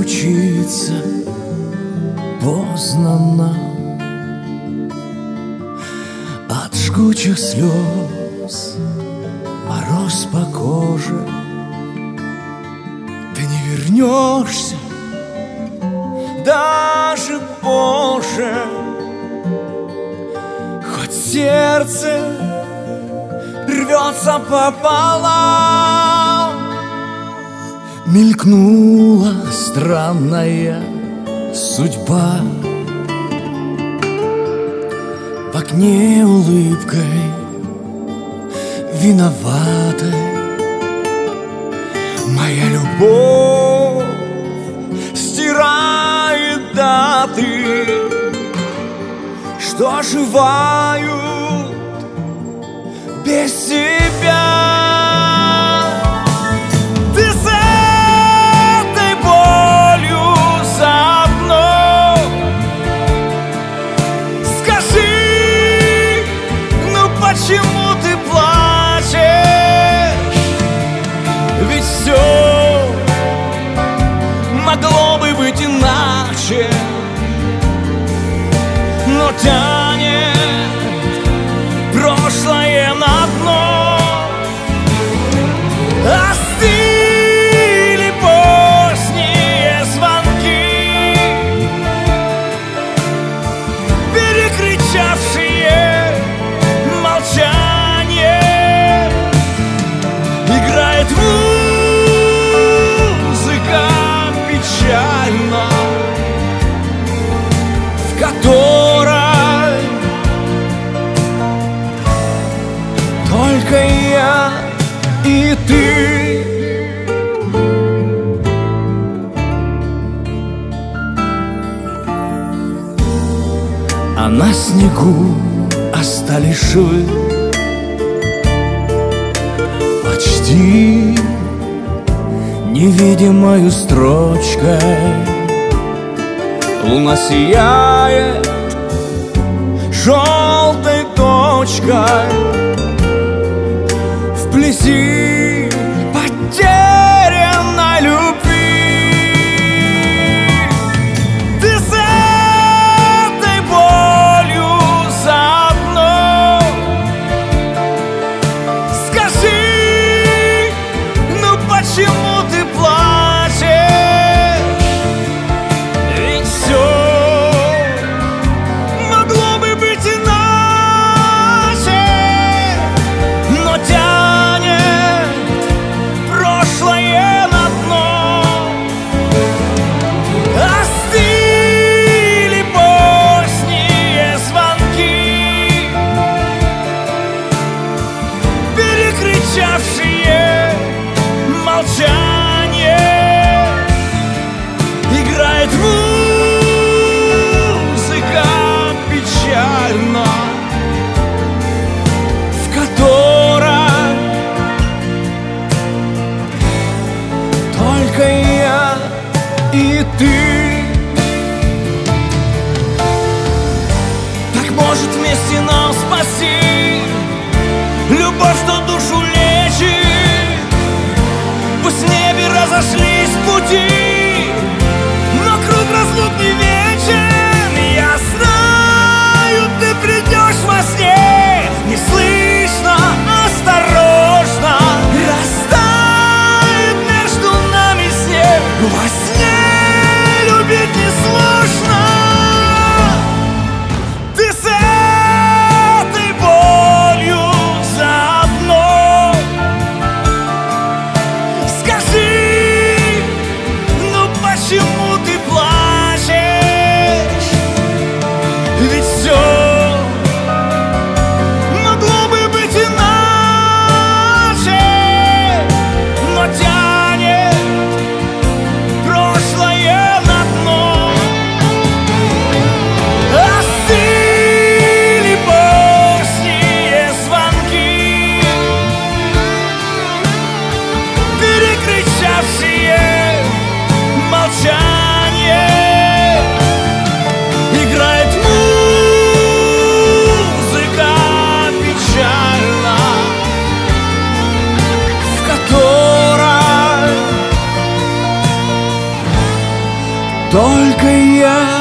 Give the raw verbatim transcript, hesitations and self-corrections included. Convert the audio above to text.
случится поздно нам. От жгучих слез мороз по коже. Ты не вернешься даже позже, хоть сердце рвется пополам. Мелькнула странная судьба, в окне улыбкой виноватой. Моя любовь стирает даты, что оживают без тебя. Ты с этой болью заодно. Скажи, ну почему ты плачешь? Ведь все могло бы быть иначе, но тянет прошлое на дно. Остыли поздние звонки, перекричавшие молчание. Играет музыка печально, в которой только я и ты. А на снегу остались швы почти невидимою строчкой. Луна сияет желтой точкой вблизи потерянной любви. Ты с этой болью заодно. Скажи, ну почему ты плачешь? Ведь все могло бы быть иначе, но тянет прошлое на дно. Остыли поздние звонки, перекричавшие молчание. Играет музыка печально, в которой только я и ты. Так может вместе нам спасти любовь, что душу лечит. Пусть в небе разошлись пути, но круг разлук не вечен. Я знаю, ты придешь во сне, неслышно, осторожно. Растает между нами снег, во сне любить несложно. Ты с этой болью заодно. Скажи, ну почему ты плачешь? я